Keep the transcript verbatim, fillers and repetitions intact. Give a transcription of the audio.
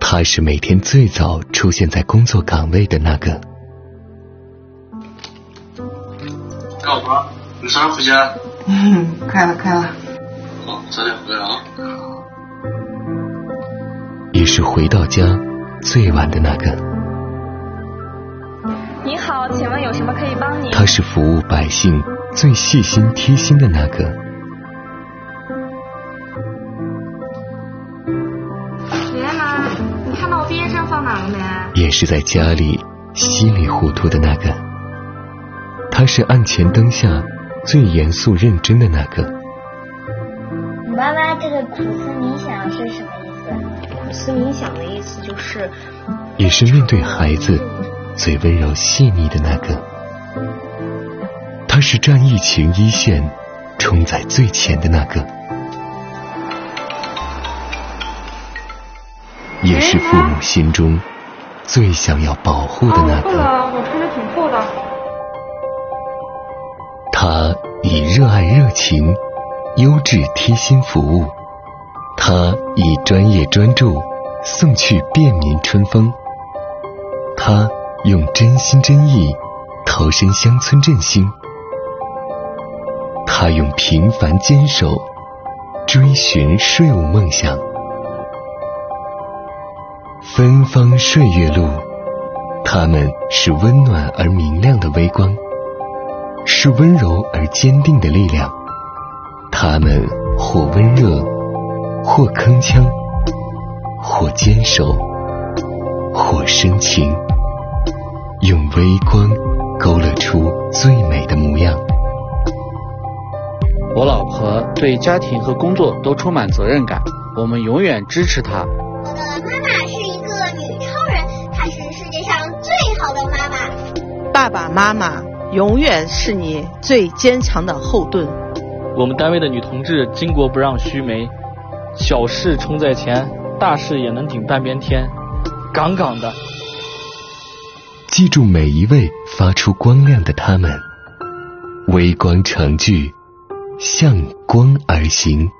他是每天最早出现在工作岗位的那个。 老婆，你啥时候回家？ 嗯，快了快了。 好，早点回来啊。 也是回到家最晚的那个。 你好，请问有什么可以帮你？ 他是服务百姓最细心贴心的那个。 爷爷妈，你看到我毕业证放哪了没？ 也是在家里稀里糊涂的那个。他是案前灯下最严肃认真的那个。 妈妈，这个苦思冥想是什么意思？ 苦思冥想的意思就是， 也是面对孩子最温柔细腻的那个。他是战疫情一线冲在最前的那个。也是父母心中最想要保护的那个。 哦，我穿的挺厚的。 他以热爱热情、优质贴心服务，他以专业专注送去便民春风，他用真心真意投身乡村振兴，他用平凡坚守追寻税务梦想。芬芳岁月路，他们是温暖而明亮的微光，是温柔而坚定的力量。他们或温热，或铿锵，或坚守，或深情，用微光勾勒出最美的模样。 我老婆对家庭和工作都充满责任感，我们永远支持她。 我的妈妈是一个女超人，她是世界上最好的妈妈。 爸爸妈妈永远是你最坚强的后盾。 我们单位的女同志巾帼不让须眉，小事冲在前，大事也能顶半边天，杠杠的。 记住每一位发出光亮的他们，微光成炬，向光而行。